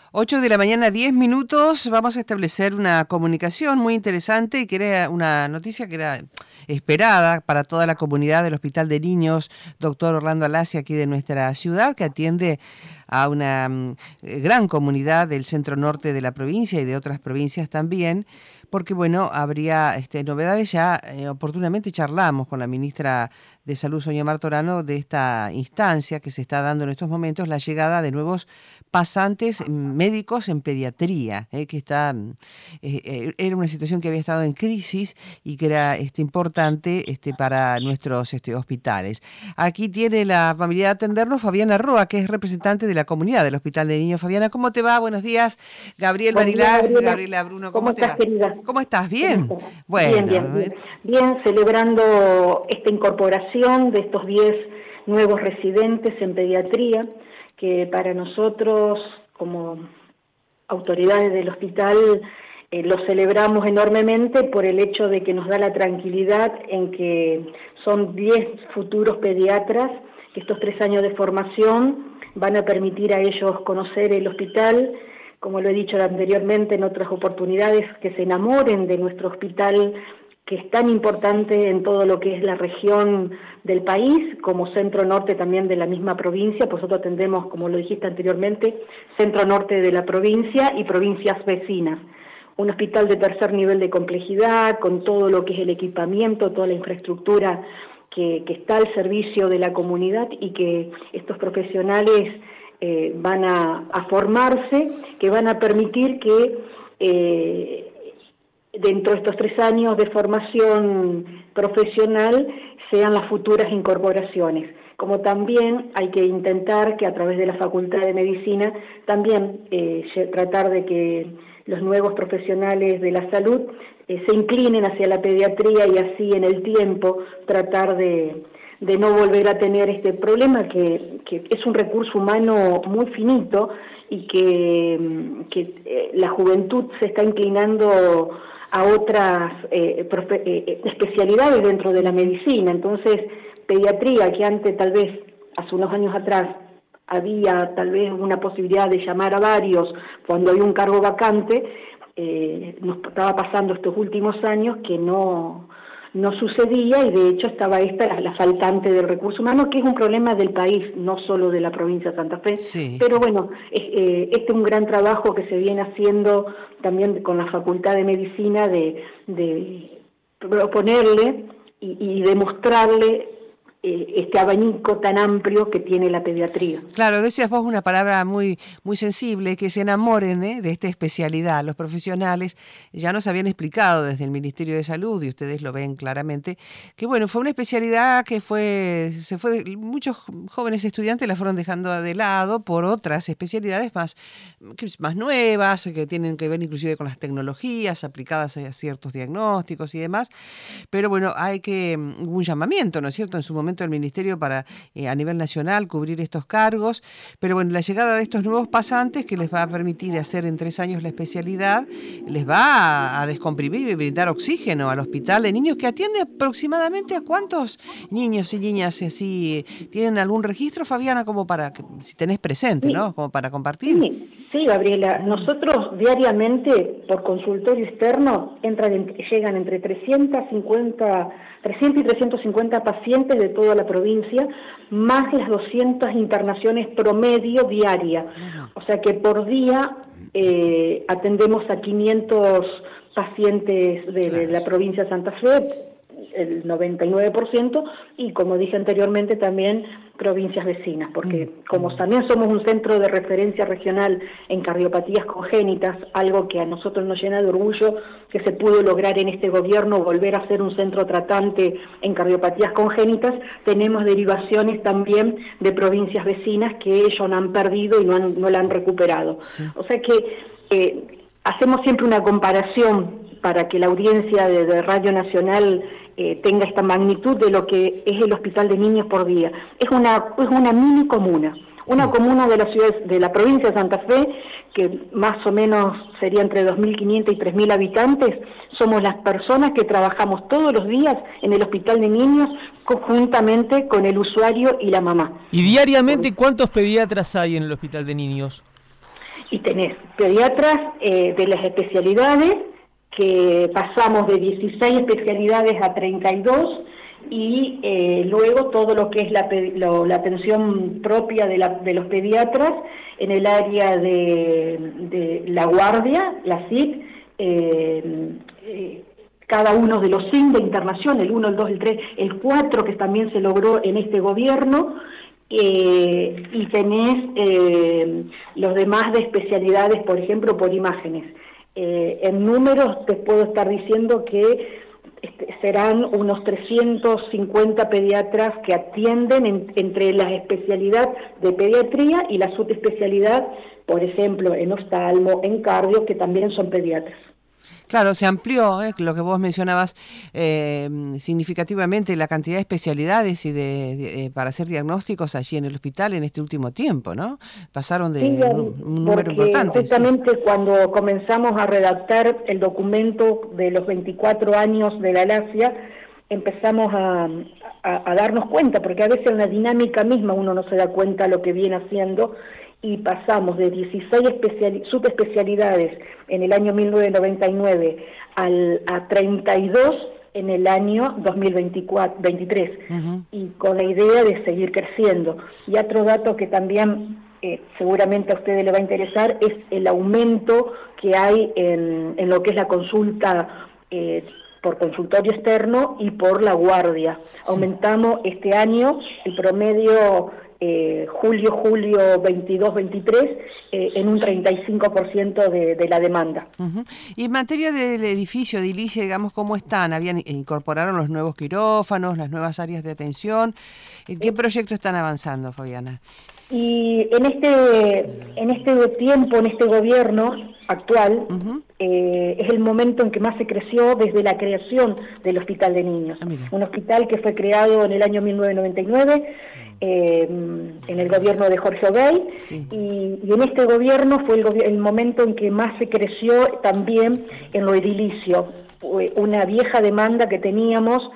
8 de la mañana, 10 minutos. Vamos a establecer una comunicación muy interesante y que era una noticia que era esperada para toda la comunidad del Hospital de Niños Dr. Orlando Alassi, aquí de nuestra ciudad, que atiende a una gran comunidad del centro norte de la provincia y de otras provincias también, porque bueno, habría novedades. Ya oportunamente charlamos con la ministra de Salud, Sonia Martorano, de esta instancia que se está dando en estos momentos, la llegada de nuevos pasantes médicos en pediatría, que está era una situación que había estado en crisis y que era importante para nuestros hospitales. Aquí tiene la amabilidad de atendernos Fabiana Roa, que es representante de la comunidad del Hospital de Niños. Fabiana, ¿cómo te va? Buenos días. Gabriel Barilá, Gabriela Bruno, ¿cómo te estás, va? querida? ¿Cómo estás? ¿Bien? ¿Cómo estás? Bueno. Bien, celebrando esta incorporación de estos 10 nuevos residentes en pediatría, que para nosotros, como autoridades del hospital, lo celebramos enormemente por el hecho de que nos da la tranquilidad en que son 10 futuros pediatras, que estos 3 años de formación van a permitir a ellos conocer el hospital, como lo he dicho anteriormente en otras oportunidades, que se enamoren de nuestro hospital, que es tan importante en todo lo que es la región del país, como centro norte también de la misma provincia. Nosotros atendemos, como lo dijiste anteriormente, centro norte de la provincia y provincias vecinas. Un hospital de tercer nivel de complejidad, con todo lo que es el equipamiento, toda la infraestructura que está al servicio de la comunidad, y que estos profesionales van a formarse, que van a permitir que dentro de estos 3 años de formación profesional sean las futuras incorporaciones. Como también hay que intentar que a través de la Facultad de Medicina también tratar de que los nuevos profesionales de la salud se inclinen hacia la pediatría, y así en el tiempo tratar de no volver a tener este problema que es un recurso humano muy finito, y que la juventud se está inclinando a otras especialidades dentro de la medicina. Entonces, pediatría, que antes tal vez, hace unos años atrás, había tal vez una posibilidad de llamar a varios cuando hay un cargo vacante, nos estaba pasando estos últimos años que no sucedía, y de hecho estaba la faltante del recurso humano, que es un problema del país, no solo de la provincia de Santa Fe. Sí. Pero bueno, este es un gran trabajo que se viene haciendo también con la Facultad de Medicina, de proponerle y demostrarle este abanico tan amplio que tiene la pediatría. Claro, decías vos una palabra muy, muy sensible, que se enamoren de esta especialidad. Los profesionales ya nos habían explicado desde el Ministerio de Salud, y ustedes lo ven claramente, que bueno, fue una especialidad que muchos jóvenes estudiantes la fueron dejando de lado por otras especialidades más nuevas, que tienen que ver inclusive con las tecnologías aplicadas a ciertos diagnósticos y demás. Pero bueno, hubo un llamamiento, ¿no es cierto?, en su momento del Ministerio para a nivel nacional cubrir estos cargos, pero bueno, la llegada de estos nuevos pasantes, que les va a permitir hacer en 3 años la especialidad, les va a descomprimir y brindar oxígeno al Hospital de Niños, que atiende aproximadamente a cuántos niños y niñas así. ¿Tienen algún registro, Fabiana, como para que, si tenés presente, sí, ¿no?, como para compartir? Sí, Gabriela, nosotros diariamente por consultorio externo llegan entre 300 y 350 pacientes de toda la provincia, más las 200 internaciones promedio diaria. O sea que por día atendemos a 500 pacientes de la provincia de Santa Fe, el 99%, y como dije anteriormente también provincias vecinas, porque como también somos un centro de referencia regional en cardiopatías congénitas, algo que a nosotros nos llena de orgullo, que se pudo lograr en este gobierno, volver a ser un centro tratante en cardiopatías congénitas, tenemos derivaciones también de provincias vecinas que ellos no han perdido y no la han recuperado. Sí. O sea que hacemos siempre una comparación para que la audiencia de Radio Nacional tenga esta magnitud de lo que es el Hospital de Niños por día. Es una mini comuna, una comuna de la ciudad, de la provincia de Santa Fe, que más o menos sería entre 2.500 y 3.000 habitantes. Somos las personas que trabajamos todos los días en el Hospital de Niños, conjuntamente con el usuario y la mamá. ¿Y diariamente cuántos pediatras hay en el Hospital de Niños? Y tenés pediatras de las especialidades, que pasamos de 16 especialidades a 32, y luego todo lo que es la atención propia de los pediatras en el área de la guardia, la SIC, cada uno de los 5 de internación, el 1, el 2, el 3, el 4, que también se logró en este gobierno, y tenés los demás de especialidades, por ejemplo, por imágenes. En números te puedo estar diciendo que serán unos 350 pediatras que atienden entre la especialidad de pediatría y la subespecialidad, por ejemplo, en oftalmo, en cardio, que también son pediatras. Claro, se amplió, lo que vos mencionabas, significativamente la cantidad de especialidades y para hacer diagnósticos allí en el hospital en este último tiempo, ¿no? Pasaron de sí, un número importante. Justamente sí, cuando comenzamos a redactar el documento de los 24 años de la LACIA, empezamos a darnos cuenta, porque a veces en la dinámica misma uno no se da cuenta de lo que viene haciendo, y pasamos de 16 subespecialidades en el año 1999 a 32 en el año 2023, y con la idea de seguir creciendo. Y otro dato que también seguramente a ustedes les va a interesar es el aumento que hay en lo que es la consulta por consultorio externo y por la guardia. Sí. Aumentamos este año el promedio julio 22-23 en un 35% de la demanda. Y en materia del edificio de Ilicia, digamos, ¿cómo están? ¿Incorporaron los nuevos quirófanos, las nuevas áreas de atención? ¿En qué proyecto están avanzando, Fabiana? Y en este tiempo, en este gobierno actual, es el momento en que más se creció desde la creación del Hospital de Niños. Un hospital que fue creado en el año 1999, en el gobierno de Jorge Obey, sí. y en este gobierno fue el momento en que más se creció también en lo edilicio. Una vieja demanda que teníamos,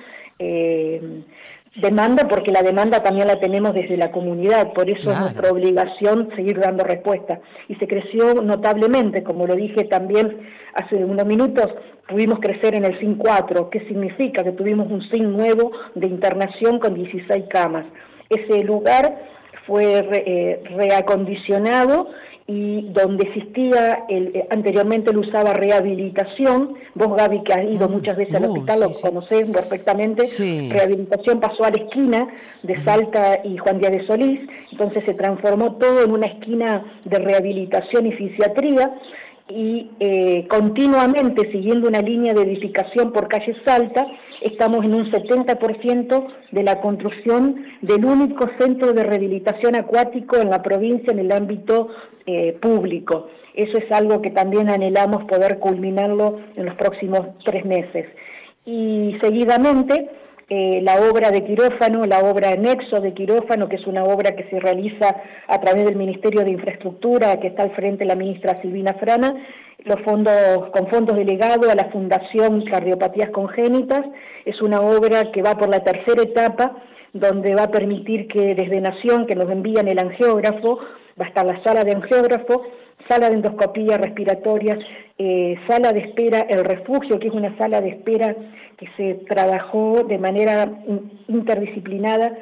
demanda porque la demanda también la tenemos desde la comunidad, por eso claro. Es nuestra obligación seguir dando respuesta. Y se creció notablemente, como lo dije también hace unos minutos, pudimos crecer en el SIN 4, que significa que tuvimos un SIN nuevo de internación con 16 camas. Ese lugar fue reacondicionado, y donde existía, anteriormente lo usaba rehabilitación. Vos, Gaby, que has ido muchas veces al hospital, sí, lo conocés perfectamente. Sí. Rehabilitación pasó a la esquina de Salta y Juan Díaz de Solís, entonces se transformó todo en una esquina de rehabilitación y fisiatría, y continuamente, siguiendo una línea de edificación por calle Salta, estamos en un 70% de la construcción del único centro de rehabilitación acuático en la provincia en el ámbito público. Eso es algo que también anhelamos poder culminarlo en los próximos 3 meses. Y seguidamente, la obra de quirófano, la obra Nexo de quirófano, que es una obra que se realiza a través del Ministerio de Infraestructura, que está al frente la ministra Silvina Frana, con fondos delegados a la Fundación Cardiopatías Congénitas. Es una obra que va por la 3ª etapa, donde va a permitir que desde Nación, que nos envían el angiógrafo, va a estar la sala de angiógrafo, sala de endoscopía respiratoria, sala de espera, el refugio, que es una sala de espera que se trabajó de manera interdisciplinada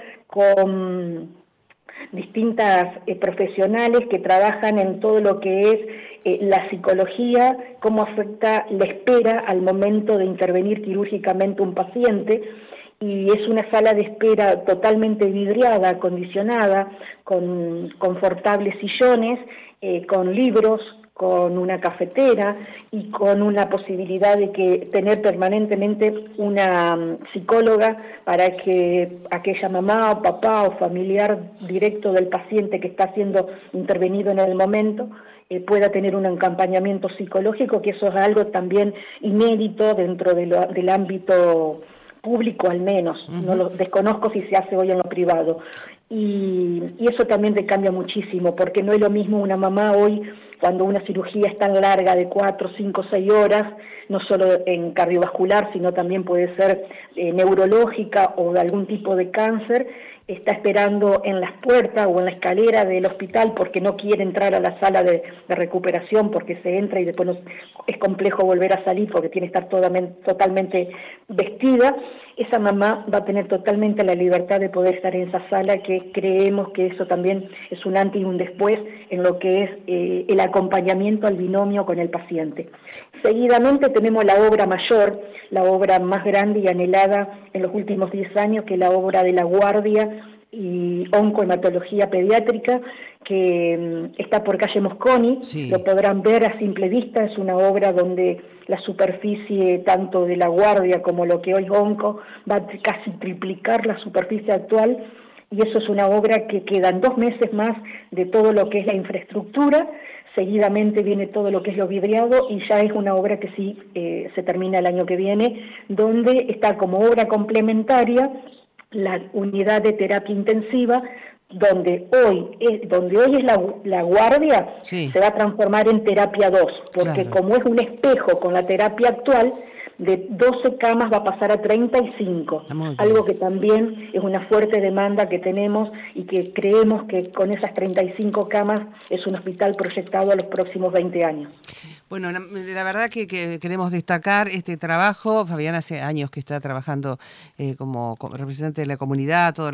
con distintas profesionales que trabajan en todo lo que es la psicología, cómo afecta la espera al momento de intervenir quirúrgicamente un paciente. Y es una sala de espera totalmente vidriada, acondicionada, con confortables sillones, con libros, con una cafetera y con una posibilidad de tener permanentemente una psicóloga para que aquella mamá o papá o familiar directo del paciente que está siendo intervenido en el momento pueda tener un acompañamiento psicológico, que eso es algo también inédito dentro del ámbito público, al menos. No lo desconozco si se hace hoy en lo privado. Y eso también te cambia muchísimo, porque no es lo mismo una mamá hoy, cuando una cirugía es tan larga de 4, 5, 6 horas, no solo en cardiovascular, sino también puede ser neurológica o de algún tipo de cáncer, está esperando en las puertas o en la escalera del hospital porque no quiere entrar a la sala de recuperación porque se entra y después es complejo volver a salir porque tiene que estar totalmente vestida, esa mamá va a tener totalmente la libertad de poder estar en esa sala, que creemos que eso también es un antes y un después en lo que es el acompañamiento al binomio con el paciente. Seguidamente tenemos la obra mayor, la obra más grande y anhelada en los últimos 10 años, que es la obra de la guardia y oncohematología pediátrica, que está por calle Mosconi. Sí. Lo podrán ver a simple vista, es una obra donde la superficie tanto de la guardia como lo que hoy es onco va a casi triplicar la superficie actual, y eso es una obra que quedan 2 meses más de todo lo que es la infraestructura. Seguidamente viene todo lo que es lo vidriado y ya es una obra que sí se termina el año que viene, donde está como obra complementaria la unidad de terapia intensiva, donde hoy es la guardia, sí, se va a transformar en terapia 2, porque claro, como es un espejo con la terapia actual, de 12 camas va a pasar a 35, algo que también es una fuerte demanda que tenemos y que creemos que con esas 35 camas es un hospital proyectado a los próximos 20 años. Bueno, la verdad que queremos destacar este trabajo. Fabiana hace años que está trabajando como representante de la comunidad, todas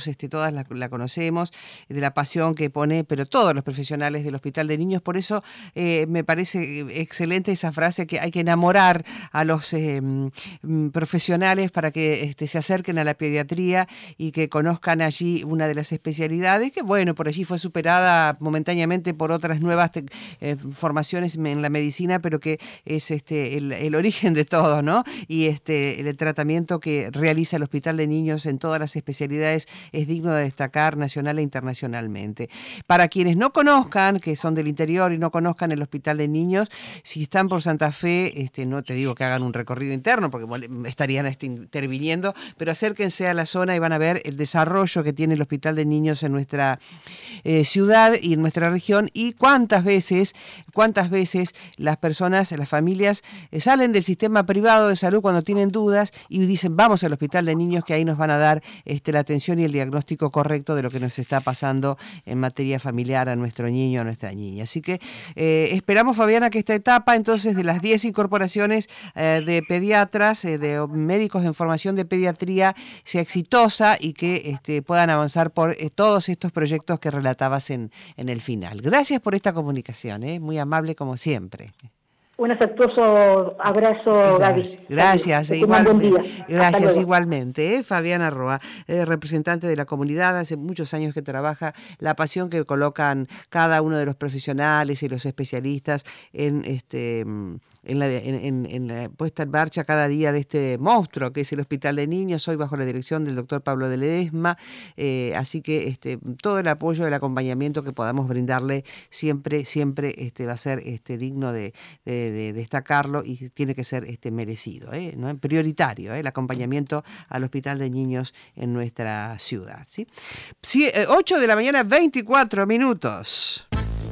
la conocemos, de la pasión que pone, pero todos los profesionales del Hospital de Niños. Por eso me parece excelente esa frase, que hay que enamorar a los profesionales para que se acerquen a la pediatría y que conozcan allí una de las especialidades, que bueno, por allí fue superada momentáneamente por otras nuevas formaciones en la medicina, pero que es el origen de todo, ¿no? Y el tratamiento que realiza el Hospital de Niños en todas las especialidades es digno de destacar nacional e internacionalmente. Para quienes no conozcan, que son del interior y no conozcan el Hospital de Niños, si están por Santa Fe, no te digo que hagan un recorrido interno porque estarían interviniendo, pero acérquense a la zona y van a ver el desarrollo que tiene el Hospital de Niños en nuestra ciudad y en nuestra región, y cuántas veces las personas, las familias salen del sistema privado de salud cuando tienen dudas y dicen vamos al Hospital de Niños, que ahí nos van a dar la atención y el diagnóstico correcto de lo que nos está pasando en materia familiar a nuestro niño, a nuestra niña. Así que esperamos, Fabiana, que esta etapa entonces de las 10 incorporaciones de pediatras, de médicos en formación de pediatría, sea exitosa y que puedan avanzar por todos estos proyectos que relatabas en el final. Gracias por esta comunicación, muy amable como siempre. Un afectuoso abrazo, Gaby. Gracias, gracias igualmente. Fabiana Roa, representante de la comunidad, hace muchos años que trabaja, la pasión que colocan cada uno de los profesionales y los especialistas en la puesta en marcha cada día de este monstruo que es el Hospital de Niños, hoy bajo la dirección del doctor Pablo de Ledesma. Así que todo el apoyo, el acompañamiento que podamos brindarle siempre va a ser digno de destacarlo, y tiene que ser merecido, ¿no? Prioritario, el acompañamiento al Hospital de Niños en nuestra ciudad, ¿sí? 8 de la mañana, 24 minutos.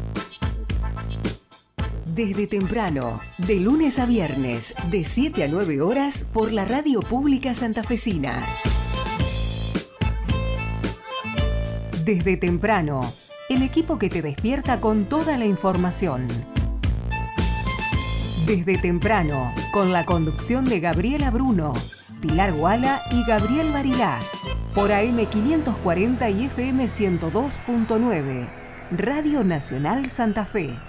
Desde temprano, de lunes a viernes, de 7 a 9 horas, por la Radio Pública Santafesina. Desde temprano, el equipo que te despierta con toda la información. Desde temprano, con la conducción de Gabriela Bruno, Pilar Guala y Gabriel Barilá, por AM 540 y FM 102.9, Radio Nacional Santa Fe.